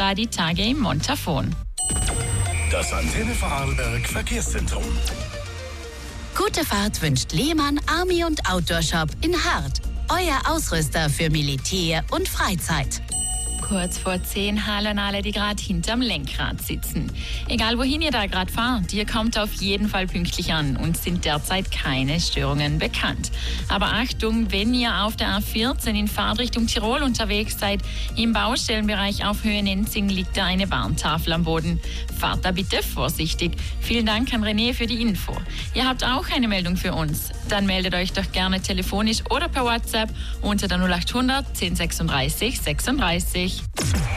war die Tage im Montafon. Das Antenne Vorarlberg Verkehrszentrum. Gute Fahrt wünscht Lehmann Army und Outdoor Shop in Hart. Euer Ausrüster für Militär und Freizeit. Kurz vor 10 hallen alle, die gerade hinterm Lenkrad sitzen. Egal wohin ihr da gerade fahrt, ihr kommt auf jeden Fall pünktlich an und sind derzeit keine Störungen bekannt. Aber Achtung, wenn ihr auf der A14 in Fahrtrichtung Tirol unterwegs seid, im Baustellenbereich auf Höhe Nenzing liegt da eine Warntafel am Boden. Fahrt da bitte vorsichtig. Vielen Dank an René für die Info. Ihr habt auch eine Meldung für uns? Dann meldet euch doch gerne telefonisch oder per WhatsApp unter der 0800 1036 36.